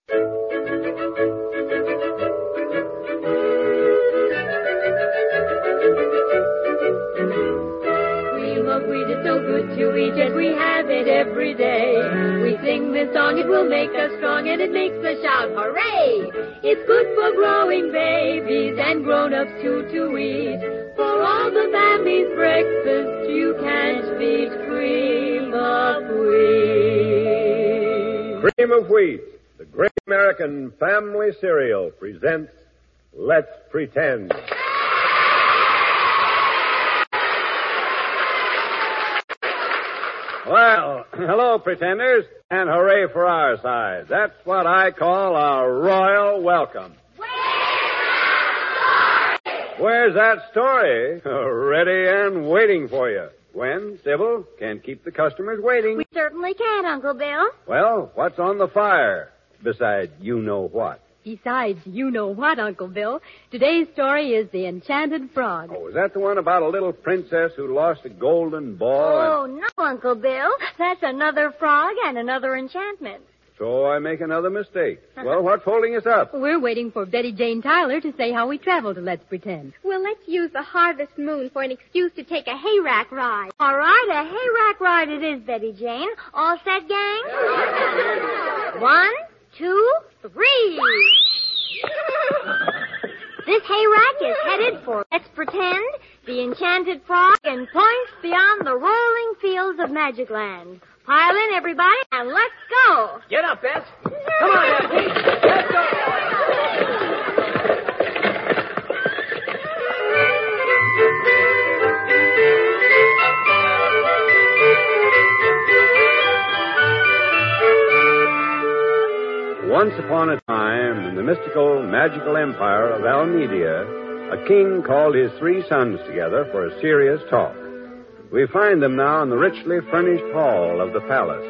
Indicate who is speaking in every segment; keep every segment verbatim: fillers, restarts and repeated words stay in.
Speaker 1: Cream of wheat is so good to eat, yet we have it every day. We sing this song, it will make us strong, and it makes us shout, hooray! It's good for growing babies and grown-ups too to eat. For all the family's breakfast, you can't beat cream of wheat.
Speaker 2: Cream of Wheat, the great American family cereal, presents Let's Pretend. Well, hello, pretenders, and hooray for our side. That's what I call a royal welcome. Where's that story? Ready and waiting for you. When, Sybil, can keep the customers waiting.
Speaker 3: We certainly can, Uncle Bill.
Speaker 2: Well, what's on the fire? Besides, you know what.
Speaker 1: Besides, you know what, Uncle Bill. Today's story is The Enchanted Frog.
Speaker 2: Oh, is that the one about a little princess who lost a golden ball?
Speaker 3: Oh,
Speaker 2: and...
Speaker 3: no, Uncle Bill. That's another frog and another enchantment.
Speaker 2: So I make another mistake. Well, what's holding us up?
Speaker 1: We're waiting for Betty Jane Tyler to say how we travel to Let's Pretend.
Speaker 4: Well, let's use the harvest moon for an excuse to take a hayrack ride.
Speaker 3: All right, a hayrack ride it is, Betty Jane. All set, gang? One, two, three. This hayrack is headed for Let's Pretend, the Enchanted Frog, and points beyond the rolling fields of Magic Land. Pile in, everybody, and let's go.
Speaker 5: Get up, Bess. Come on, now, Pete. Let's go.
Speaker 2: Once upon a time, in the mystical, magical empire of Almedia, a king called his three sons together for a serious talk. We find them now in the richly furnished hall of the palace.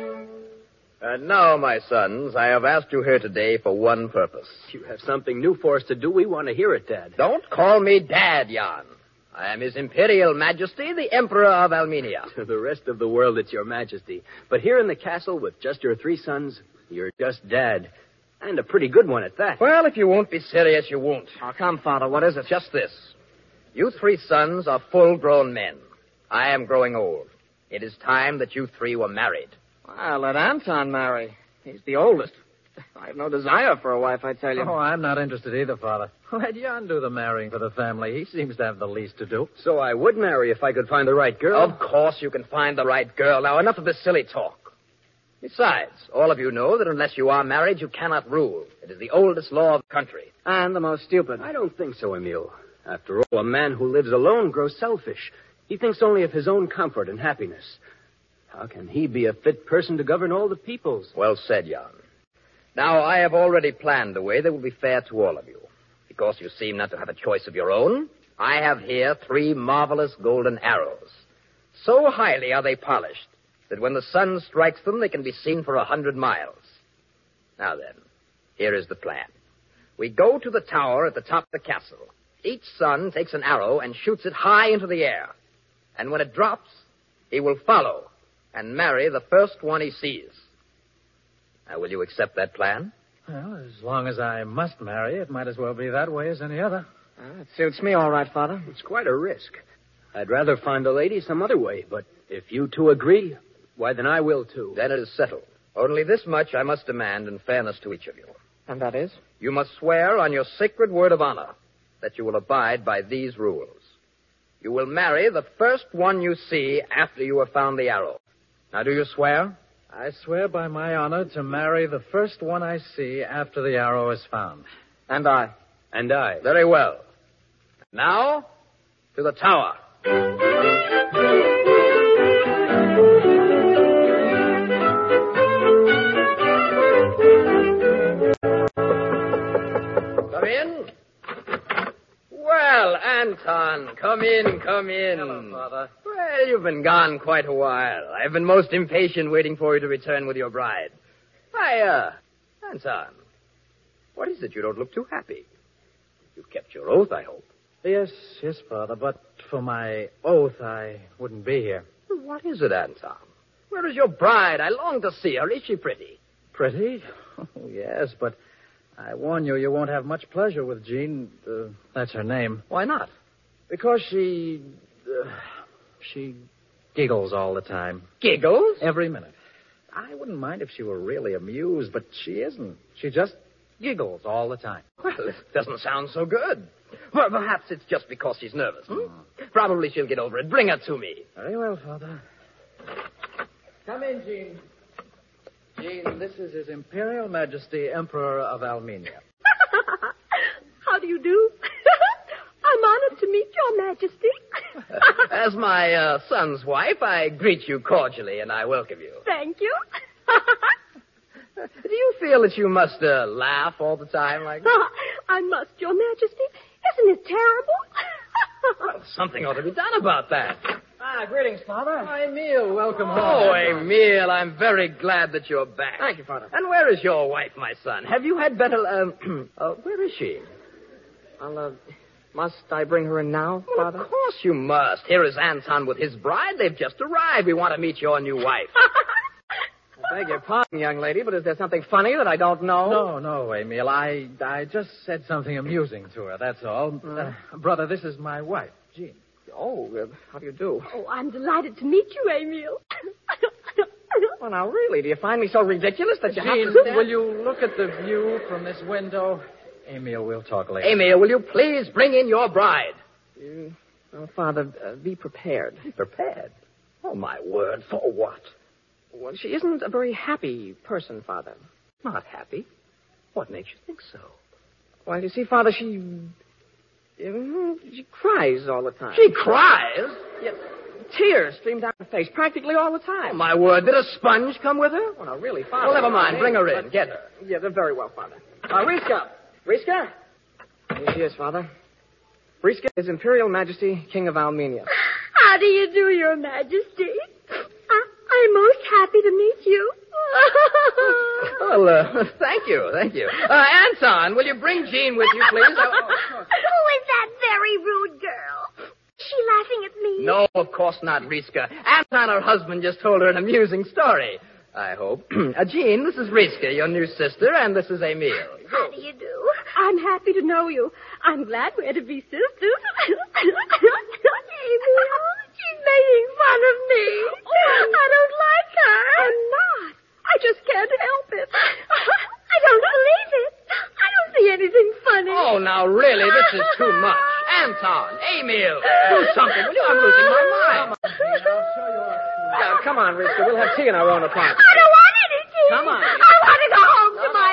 Speaker 6: And now, my sons, I have asked you here today for one purpose.
Speaker 5: You have something new for us to do. We want to hear it, Dad.
Speaker 6: Don't call me Dad, Jan. I am His Imperial Majesty, the Emperor of Almenia.
Speaker 5: To the rest of the world, it's Your Majesty. But here in the castle with just your three sons, you're just Dad. And a pretty good one at that.
Speaker 6: Well, if you won't be serious, you won't.
Speaker 5: Oh, come, Father, what is it?
Speaker 6: Just this. You three sons are full-grown men. I am growing old. It is time that you three were married.
Speaker 5: Well, let Anton marry. He's the oldest. I have no desire for a wife, I tell you.
Speaker 7: Oh, I'm not interested either, Father. Let Jan do the marrying for the family. He seems to have the least to do.
Speaker 5: So I would marry if I could find the right girl.
Speaker 6: Of course you can find the right girl. Now, enough of this silly talk. Besides, all of you know that unless you are married, you cannot rule. It is the oldest law of the country.
Speaker 5: And the most stupid. I don't think so, Emil. After all, a man who lives alone grows selfish. He thinks only of his own comfort and happiness. How can he be a fit person to govern all the peoples?
Speaker 6: Well said, Jan. Now, I have already planned a way that will be fair to all of you. Because you seem not to have a choice of your own, I have here three marvelous golden arrows. So highly are they polished that when the sun strikes them, they can be seen for a hundred miles. Now then, here is the plan. We go to the tower at the top of the castle. Each son takes an arrow and shoots it high into the air. And when it drops, he will follow and marry the first one he sees. Now, will you accept that plan?
Speaker 7: Well, as long as I must marry, it might as well be that way as any other.
Speaker 5: Uh, it suits me all right, Father. It's quite a risk. I'd rather find a lady some other way, but if you two agree, why, then I will, too.
Speaker 6: Then it is settled. Only this much I must demand in fairness to each of you.
Speaker 5: And that is?
Speaker 6: You must swear on your sacred word of honor that you will abide by these rules. You will marry the first one you see after you have found the arrow. Now, do you swear?
Speaker 7: I swear by my honor to marry the first one I see after the arrow is found.
Speaker 5: And I.
Speaker 6: And I. Very well. Now, to the tower. Come in. Well, Anton, come in, come in.
Speaker 7: Hello, Father.
Speaker 6: Well, you've been gone quite a while. I've been most impatient waiting for you to return with your bride. Why, uh, Anton, what is it? You don't look too happy. You've kept your oath, I hope.
Speaker 7: Yes, yes, Father, but for my oath, I wouldn't be here.
Speaker 6: What is it, Anton? Where is your bride? I long to see her. Is she pretty?
Speaker 7: pretty. Oh, yes, but I warn you, you won't have much pleasure with Jean. Uh, that's her name.
Speaker 5: Why not?
Speaker 7: Because she... Uh, she giggles all the time.
Speaker 5: Giggles?
Speaker 7: Every minute. I wouldn't mind if she were really amused, but she isn't. She just giggles all the time.
Speaker 5: Well, it doesn't sound so good. Well, perhaps it's just because she's nervous. Hmm? Probably she'll get over it. Bring her to me.
Speaker 7: Very well, Father. Come in, Jean. Jean, this is His Imperial Majesty, Emperor of Almenia.
Speaker 4: How do you do? I'm honored to meet your Majesty.
Speaker 5: As my uh, son's wife, I greet you cordially and I welcome you.
Speaker 4: Thank you.
Speaker 5: Do you feel that you must uh, laugh all the time like that?
Speaker 4: I must, your Majesty. Isn't it terrible?
Speaker 5: Well, something ought to be done about that.
Speaker 7: Ah, greetings, Father. Hi, Emile. Welcome home.
Speaker 5: Oh, Emile, I'm very glad that you're back.
Speaker 7: Thank you, Father.
Speaker 5: And where is your wife, my son? Have you had better... Um, uh, where is she?
Speaker 8: I'll, uh, must I bring her in now,
Speaker 5: Well,
Speaker 8: Father?
Speaker 5: of course you must. Here is Anton with his bride. They've just arrived. We want to meet your new wife.
Speaker 8: I beg your pardon, young lady, but is there something funny that I don't know?
Speaker 7: No, no, Emile. I I just said something amusing to her, that's all. Uh, brother, this is my wife, Jean.
Speaker 8: Oh, uh, how do you do?
Speaker 4: Oh, I'm delighted to meet you, Emile.
Speaker 8: Well, now, really, do you find me so ridiculous that you
Speaker 7: Jean,
Speaker 8: have to stand...
Speaker 7: will you look at the view from this window? Emile, we'll talk later.
Speaker 5: Emile, will you please bring in your bride?
Speaker 8: You... Oh, Father, uh, be prepared.
Speaker 5: Prepared? Oh, my word, for what?
Speaker 8: Well, she isn't a very happy person, Father.
Speaker 5: Not happy? What makes you think so?
Speaker 8: Well, you see, Father, she... uh, She cries all the time.
Speaker 5: She cries?
Speaker 8: Yes. Tears stream down her face practically all the time.
Speaker 5: Oh, my word, did a sponge come with her?
Speaker 8: Well, now, really, Father...
Speaker 5: Well, never mind. Bring her in.
Speaker 8: But-
Speaker 5: Get her.
Speaker 8: Yeah, they're very well, Father. Uh, Riska! Riska? Here she is, Father. Riska is Imperial Majesty, King of Almenia.
Speaker 4: How do you do, your Majesty? I- I'm most happy to meet you.
Speaker 5: Well, uh, thank you, thank you. Uh, Anton, will you bring Jean with you, please? Oh, oh,
Speaker 3: Who is that very rude girl? Is she laughing at me?
Speaker 5: no, of course not, Riska. Anton, her husband, just told her an amusing story. I hope. uh, Jean, this is Riska, your new sister, and this is Emile.
Speaker 3: How do you do?
Speaker 4: I'm happy to know you. I'm glad we're to be sisters.
Speaker 3: Emile, she's making fun of me. I don't like her.
Speaker 4: I'm not. I just can't help it.
Speaker 3: I don't believe it. I don't see anything funny.
Speaker 5: Oh, now, really, this is too much. Anton, Emile, do something, will you? I'm losing my mind.
Speaker 8: Uh, come on, Riska. We'll have tea in our own apartment.
Speaker 3: I don't want any tea.
Speaker 8: Come on.
Speaker 3: I want to go home to my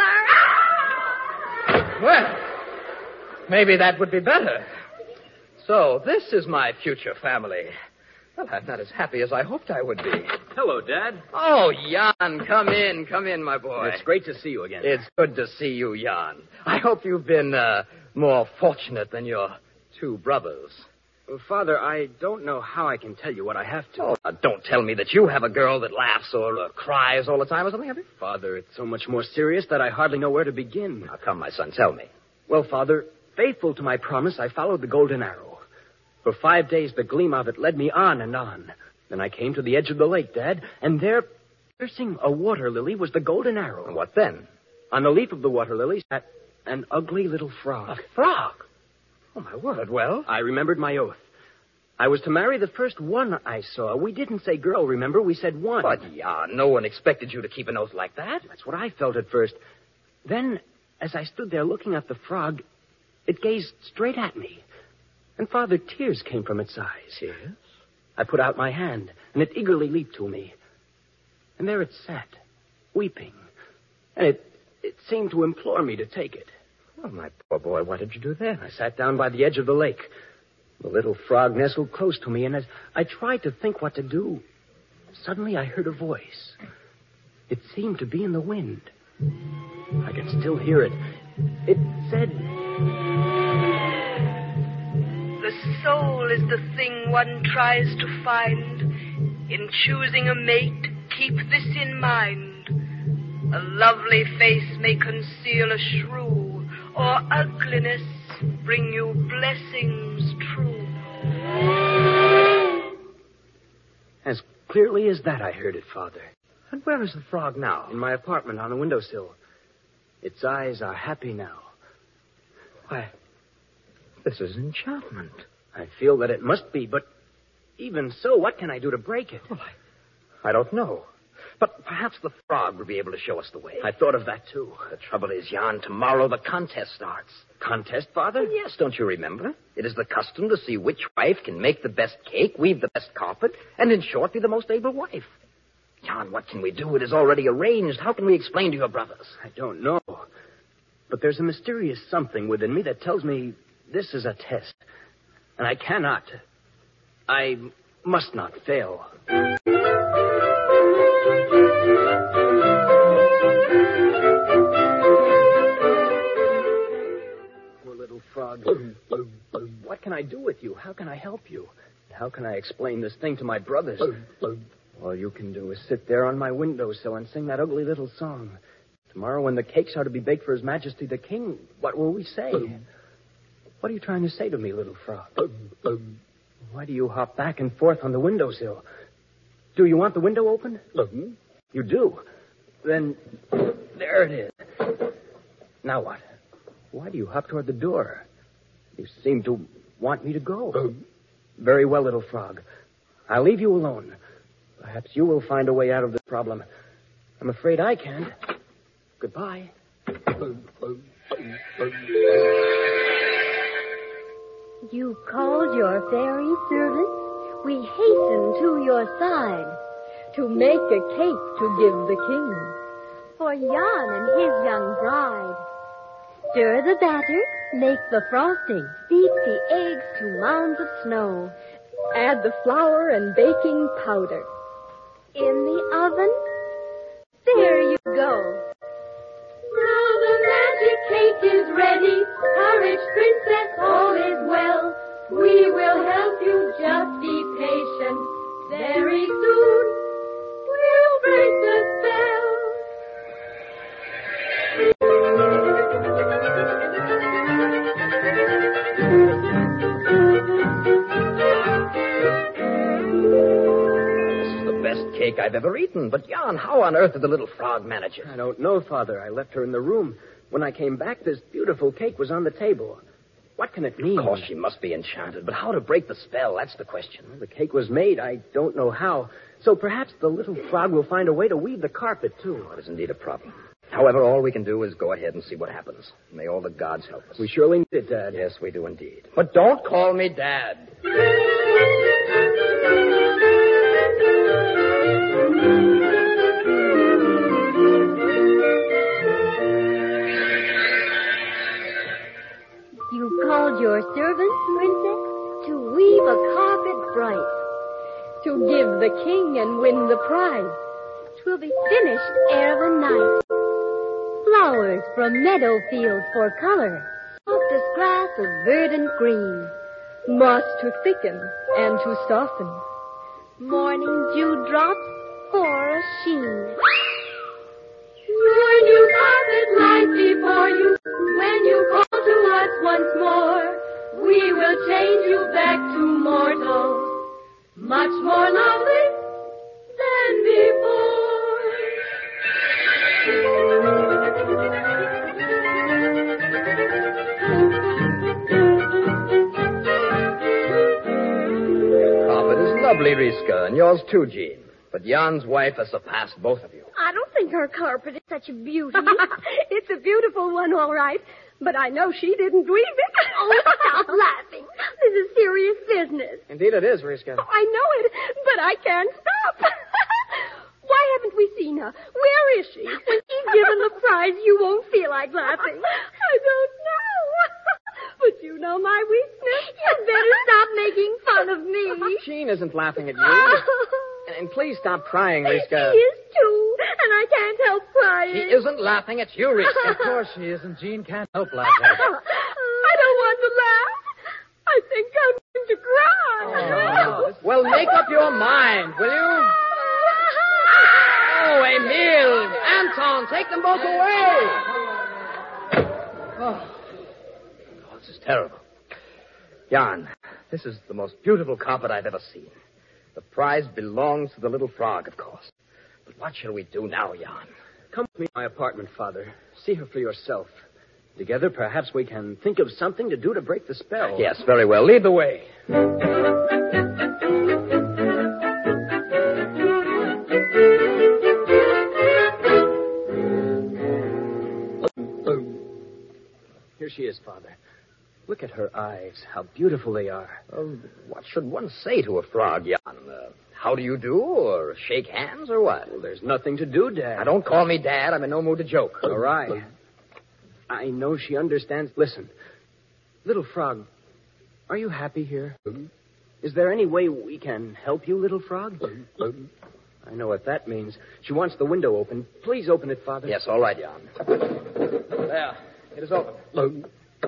Speaker 3: mother.
Speaker 5: Well, maybe that would be better. So, this is my future family. Well, I'm not as happy as I hoped I would be.
Speaker 9: Hello, Dad.
Speaker 5: Oh, Jan, come in, come in, my boy.
Speaker 9: It's great to see you again.
Speaker 5: It's good to see you, Jan. I hope you've been uh, more fortunate than your two brothers.
Speaker 9: Well, Father, I don't know how I can tell you what I have to.
Speaker 5: Oh, now, don't tell me that you have a girl that laughs or uh, cries all the time or something, have you?
Speaker 9: Father, it's so much more serious that I hardly know where to begin.
Speaker 5: Now, come, my son, tell me.
Speaker 9: Well, Father, faithful to my promise, I followed the golden arrow. For five days, the gleam of it led me on and on. Then I came to the edge of the lake, Dad, and there, piercing a water lily, was the golden arrow.
Speaker 5: And what then?
Speaker 9: On the leaf of the water lily sat an ugly little frog.
Speaker 5: A frog? Oh, my word, well?
Speaker 9: I remembered my oath. I was to marry the first one I saw. We didn't say girl, remember? We said one.
Speaker 5: But, Jan, no one expected you to keep an oath like that.
Speaker 9: That's what I felt at first. Then, as I stood there looking at the frog, it gazed straight at me. And, Father, tears came from its eyes.
Speaker 5: Tears?
Speaker 9: I put out my hand, and it eagerly leaped to me. And there it sat, weeping. And it, it seemed to implore me to take it.
Speaker 5: Oh, my poor boy, what did you do then?
Speaker 9: I sat down by the edge of the lake. The little frog nestled close to me, and as I tried to think what to do, suddenly I heard a voice. It seemed to be in the wind. I can still hear it. It said...
Speaker 10: The soul is the thing one tries to find. In choosing a mate, keep this in mind. A lovely face may conceal a shrew, or ugliness bring you blessings true.
Speaker 9: As clearly as that, I heard it, Father.
Speaker 5: And where is the frog now?
Speaker 9: In my apartment on the windowsill. Its eyes are happy now.
Speaker 5: Why, this is enchantment.
Speaker 9: I feel that it must be, but even so, what can I do to break it?
Speaker 5: Well, I, I don't know. But perhaps the frog will be able to show us the way.
Speaker 9: I thought of that, too.
Speaker 5: The trouble is, Jan, tomorrow the contest starts.
Speaker 9: Contest, Father?
Speaker 5: Well, yes, don't you remember? It is the custom to see which wife can make the best cake, weave the best carpet, and in short, be the most able wife. Jan, what can we do? It is already arranged. How can we explain to your brothers?
Speaker 9: I don't know. But there's a mysterious something within me that tells me this is a test. And I cannot. I must not fail. Poor little frog. What can I do with you? How can I help you? How can I explain this thing to my brothers? All you can do is sit there on my windowsill and sing that ugly little song. Tomorrow, when the cakes are to be baked for His Majesty the King, what will we say? What are you trying to say to me, little frog? Why do you hop back and forth on the windowsill? Do you want the window open? You do? Then there it is. Now what? Why do you hop toward the door? You seem to want me to go. Very well, little frog. I'll leave you alone. Perhaps you will find a way out of this problem. I'm afraid I can't. Goodbye.
Speaker 3: You called your fairy servants? We hasten to your side
Speaker 4: To make a cake to give the king.
Speaker 3: for Jan and his young bride. Stir the batter, make the frosting, beat the eggs to mounds of snow.
Speaker 4: Add the flour and baking powder.
Speaker 3: In the oven, there you go.
Speaker 1: Now the magic cake is ready. Courage, princess, all is well. We will help you, just be patient. Very soon, we'll break the spell.
Speaker 5: This is the best cake I've ever eaten. But, Jan, how on earth did the little frog manage it?
Speaker 9: I don't know, Father. I left her in the room. When I came back, this beautiful cake was on the table. What can it mean?
Speaker 5: Of course, she must be enchanted. But how to break the spell? That's the question.
Speaker 9: Well, the cake was made. I don't know how. So perhaps the little frog will find a way to weave the carpet, too.
Speaker 5: Well, it is indeed a problem. However, all we can do is go ahead and see what happens. May all the gods help us.
Speaker 9: We surely need it, Dad.
Speaker 5: Yes, we do indeed. But don't call me Dad.
Speaker 3: You called your servants, princess, to weave a carpet bright.
Speaker 4: To give the king and win the prize.
Speaker 3: 'Twill be finished ere the night. Flowers from meadow fields for color, softest grass of verdant green.
Speaker 4: Moss to thicken and to soften.
Speaker 3: Morning dewdrops for a sheen.
Speaker 1: Your new carpet lies before you. When you call to us once more, we will change you back to mortal. Much more lovely than before.
Speaker 5: Your carpet is lovely, Riska, and yours too, Jean. But Jan's wife has surpassed both of you.
Speaker 4: I don't think her carpet is such a beauty. It's a beautiful one, all right. But I know she didn't weave it.
Speaker 3: Oh, stop laughing. This is serious business.
Speaker 8: Indeed it is, Riska.
Speaker 4: Oh, I know it, but I can't stop. Why haven't we seen her? Where is she?
Speaker 3: When she's given the prize, you won't feel like laughing.
Speaker 4: I don't know. But you know my weakness.
Speaker 3: You better stop making fun of me.
Speaker 8: Jean isn't laughing at you. And please stop crying, Riska.
Speaker 3: She is, too, and I can't help crying.
Speaker 5: She isn't laughing at you, Riska.
Speaker 7: Of course she isn't. Jean can't help laughing.
Speaker 4: I don't want to laugh. I think I'm going to cry.
Speaker 5: Oh, well, make up your mind, will you? Oh, Emile, Anton, take them both away. Oh. Oh, this is terrible. Jan, this is the most beautiful carpet I've ever seen. The prize belongs to the little frog, of course.
Speaker 6: What shall we do now, Jan?
Speaker 5: Come with me to my apartment, Father. See her for yourself. Together, perhaps we can think of something to do to break the spell.
Speaker 6: Yes, very well. Lead the way.
Speaker 5: Here she is, Father. Look at her eyes, how beautiful they are.
Speaker 6: Um, what should one say to a frog, Jan? Uh, how do you do, or shake hands, or what?
Speaker 5: Well, there's nothing to do, Dad.
Speaker 6: Now, don't call me Dad. I'm in no mood to joke.
Speaker 5: All right. I know she understands. Listen, little frog, are you happy here? Is there any way we can help you, little frog? I know what that means. She wants the window open. Please open it, Father.
Speaker 6: Yes, all right, Jan. There. It is open.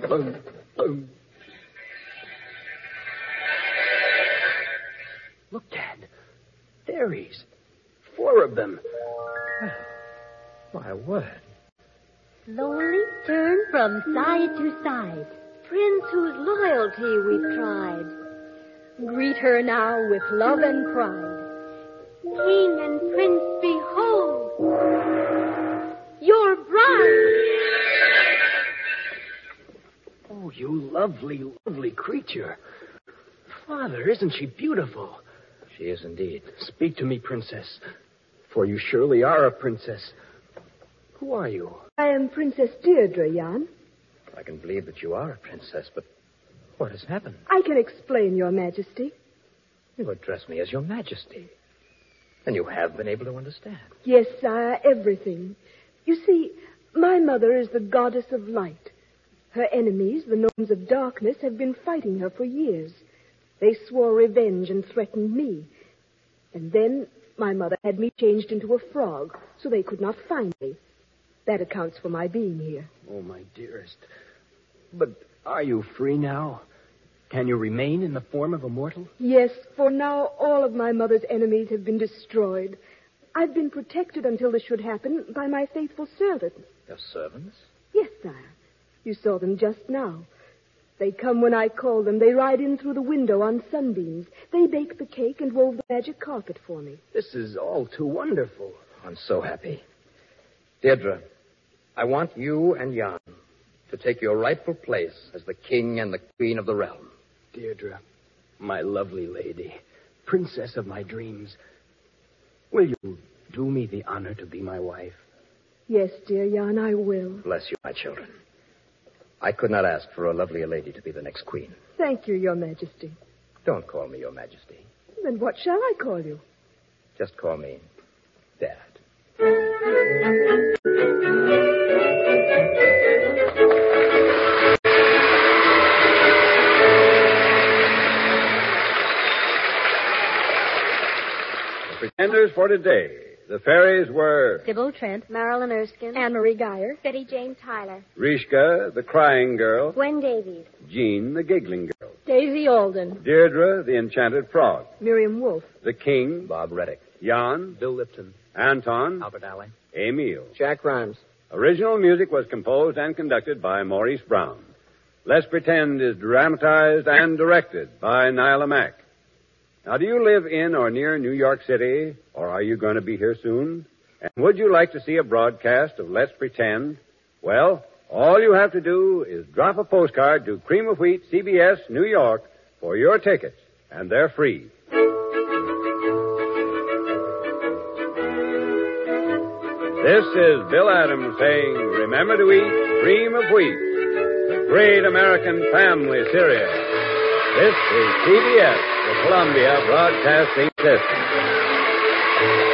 Speaker 5: Look, Dad. Fairies. Four of them.
Speaker 6: My word.
Speaker 3: Slowly turn from side to side. Prince whose loyalty we've tried.
Speaker 4: Greet her now with love and pride.
Speaker 3: King and prince, behold, your bride.
Speaker 5: Oh, you lovely, lovely creature. Father, isn't she beautiful?
Speaker 6: She is indeed.
Speaker 5: Speak to me, princess, for you surely are a princess. Who are you?
Speaker 4: I am Princess Deirdre, Jan.
Speaker 6: I can believe that you are a princess, but what has happened?
Speaker 4: I can explain, Your Majesty.
Speaker 6: You address me as Your Majesty. And you have been able to understand.
Speaker 4: Yes, sire, everything. You see, my mother is the goddess of light. Her enemies, the gnomes of darkness, have been fighting her for years. They swore revenge and threatened me. And then my mother had me changed into a frog, so they could not find me. That accounts for my being here.
Speaker 5: Oh, my dearest. But are you free now? Can you remain in the form of a mortal?
Speaker 4: Yes, for now all of my mother's enemies have been destroyed. I've been protected until this should happen by my faithful servants.
Speaker 6: Your servants?
Speaker 4: Yes, sire. You saw them just now. They come when I call them. They ride in through the window on sunbeams. They bake the cake and wove the magic carpet for me.
Speaker 5: This is all too wonderful.
Speaker 6: I'm so happy. Deirdre, I want you and Jan to take your rightful place as the king and the queen of the realm.
Speaker 5: Deirdre, my lovely lady, princess of my dreams, will you do me the honor to be my wife?
Speaker 4: Yes, dear Jan, I will.
Speaker 6: Bless you, my children. I could not ask for a lovelier lady to be the next queen.
Speaker 4: Thank you, Your Majesty.
Speaker 6: Don't call me Your Majesty.
Speaker 4: Then what shall I call you?
Speaker 6: Just call me Dad.
Speaker 2: The pretenders for today. The fairies were
Speaker 3: Sybil Trent, Marilyn Erskine,
Speaker 4: Anne-Marie Geyer,
Speaker 3: Betty Jane Tyler,
Speaker 2: Rishka, the crying girl,
Speaker 3: Gwen Davies,
Speaker 2: Jean, the giggling girl,
Speaker 4: Daisy Alden,
Speaker 2: Deirdre, the enchanted frog,
Speaker 4: Miriam Wolfe,
Speaker 2: the king,
Speaker 6: Bob Reddick,
Speaker 2: Jan,
Speaker 5: Bill Lipton,
Speaker 2: Anton,
Speaker 6: Albert Alley,
Speaker 2: Emil.
Speaker 8: Jack Rhymes.
Speaker 2: Original music was composed and conducted by Maurice Brown. Let's Pretend is dramatized and directed by Nyla Mack. Now, do you live in or near New York City, or are you going to be here soon? And would you like to see a broadcast of Let's Pretend? Well, all you have to do is drop a postcard to Cream of Wheat, C B S, New York, for your tickets, and they're free. This is Bill Adams saying, remember to eat Cream of Wheat, the great American family cereal. This is C B S, the Columbia Broadcasting System.